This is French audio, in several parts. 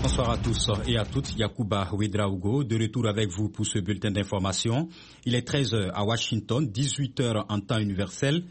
Bonsoir à tous et à toutes. Yacouba Ouedraogo, de retour avec vous pour ce bulletin d'information. Il est 13h à Washington, 18h en temps universel.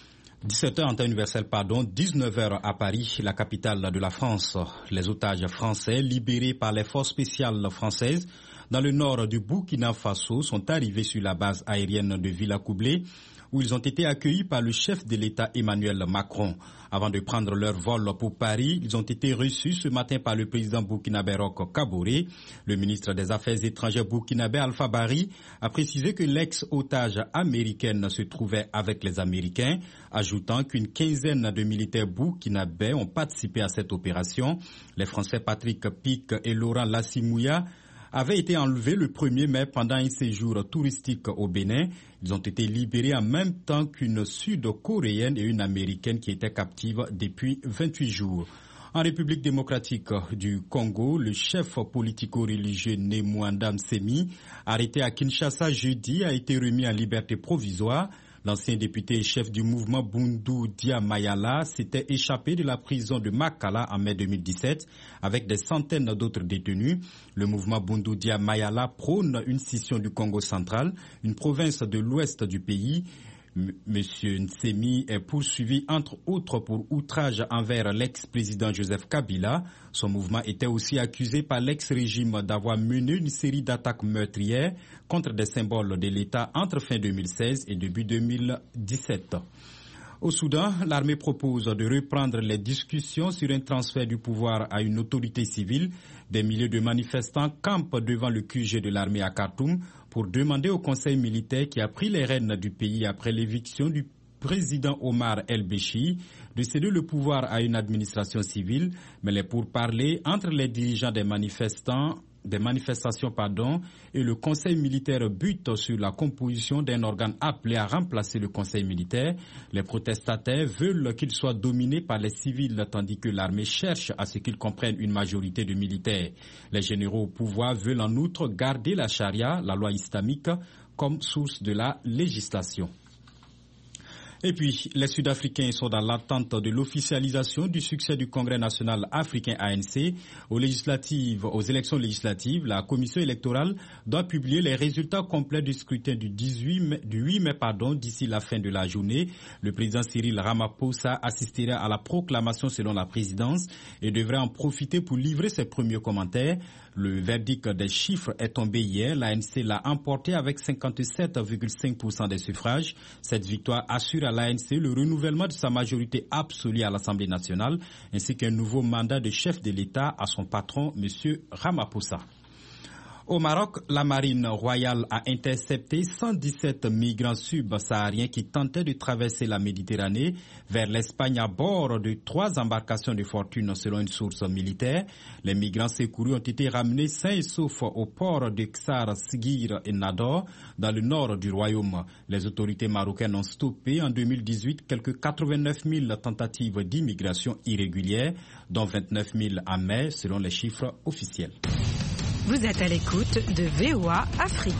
17h en temps universel, 19h à Paris, la capitale de la France. Les otages français libérés par les forces spéciales françaises dans le nord du Burkina Faso sont arrivés sur la base aérienne de Villacoublay, où ils ont été accueillis par le chef de l'État Emmanuel Macron. Avant de prendre leur vol pour Paris, ils ont été reçus ce matin par le président burkinabé Roch Kaboré. Le ministre des Affaires étrangères burkinabé Alpha Bari a précisé que l'ex-otage américaine se trouvait avec les Américains, ajoutant qu'une quinzaine de militaires burkinabés ont participé à cette opération. Les Français Patrick Pic et Laurent Lassimouya avaient été enlevés le 1er mai pendant un séjour touristique au Bénin. Ils ont été libérés en même temps qu'une Sud-Coréenne et une Américaine qui étaient captives depuis 28 jours. En République démocratique du Congo, le chef politico-religieux Nemwanda Nsemi, arrêté à Kinshasa jeudi, a été remis en liberté provisoire. L'ancien député et chef du mouvement Bundu Dia Mayala s'était échappé de la prison de Makala en mai 2017 avec des centaines d'autres détenus. Le mouvement Bundu Dia Mayala prône une scission du Congo central, une province de l'ouest du pays. Monsieur Nsemi est poursuivi entre autres pour outrage envers l'ex-président Joseph Kabila. Son mouvement était aussi accusé par l'ex-régime d'avoir mené une série d'attaques meurtrières contre des symboles de l'État entre fin 2016 et début 2017. Au Soudan, l'armée propose de reprendre les discussions sur un transfert du pouvoir à une autorité civile. Des milliers de manifestants campent devant le QG de l'armée à Khartoum pour demander au conseil militaire qui a pris les rênes du pays après l'éviction du président Omar El-Béchir de céder le pouvoir à une administration civile. Mais les pourparlers entre les dirigeants des manifestations et le conseil militaire butent sur la composition d'un organe appelé à remplacer le conseil militaire. Les protestataires veulent qu'il soit dominé par les civils tandis que l'armée cherche à ce qu'ils comprennent une majorité de militaires. Les généraux au pouvoir veulent en outre garder la charia, la loi islamique, comme source de la législation. Et puis, les Sud-Africains sont dans l'attente de l'officialisation du succès du Congrès national africain ANC aux élections législatives. La commission électorale doit publier les résultats complets du scrutin du 8 mai d'ici la fin de la journée. Le président Cyril Ramaphosa assistera à la proclamation selon la présidence et devrait en profiter pour livrer ses premiers commentaires. Le verdict des chiffres est tombé hier. L'ANC l'a emporté avec 57,5% des suffrages. Cette victoire assure à l'ANC le renouvellement de sa majorité absolue à l'Assemblée nationale, ainsi qu'un nouveau mandat de chef de l'État à son patron, M. Ramaphosa. Au Maroc, la marine royale a intercepté 117 migrants subsahariens qui tentaient de traverser la Méditerranée vers l'Espagne à bord de 3 embarcations de fortune selon une source militaire. Les migrants secourus ont été ramenés sains et saufs au port de Ksar Sgir et Nador dans le nord du royaume. Les autorités marocaines ont stoppé en 2018 quelques 89 000 tentatives d'immigration irrégulière, dont 29 000 en mai selon les chiffres officiels. Vous êtes à l'écoute de VOA Afrique.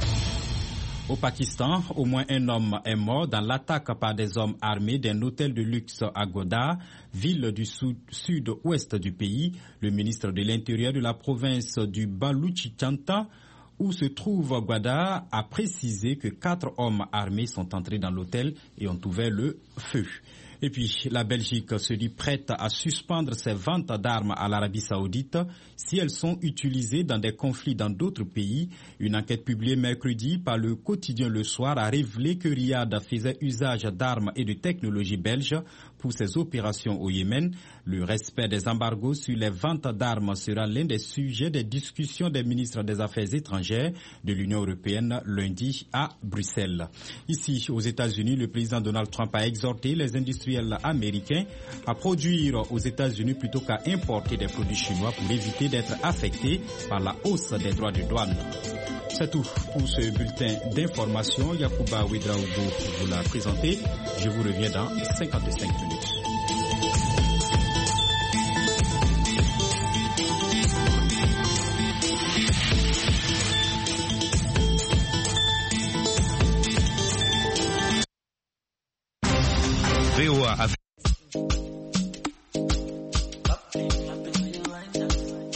Au Pakistan, au moins un homme est mort dans l'attaque par des hommes armés d'un hôtel de luxe à Godar, ville du sud-ouest du pays. Le ministre de l'Intérieur de la province du Baloutchistan, où se trouve Godar, a précisé que 4 hommes armés sont entrés dans l'hôtel et ont ouvert le feu. Et puis, la Belgique se dit prête à suspendre ses ventes d'armes à l'Arabie Saoudite si elles sont utilisées dans des conflits dans d'autres pays. Une enquête publiée mercredi par le quotidien Le Soir a révélé que Riyad faisait usage d'armes et de technologies belges pour ses opérations au Yémen. Le respect des embargos sur les ventes d'armes sera l'un des sujets des discussions des ministres des Affaires étrangères de l'Union européenne lundi à Bruxelles. Ici, aux États-Unis, le président Donald Trump a exhorté les industriels américains à produire aux États-Unis plutôt qu'à importer des produits chinois pour éviter d'être affectés par la hausse des droits de douane. C'est tout pour ce bulletin d'information. Yacouba Ouedraogo vous l'a présenté. Je vous reviens dans 55 minutes.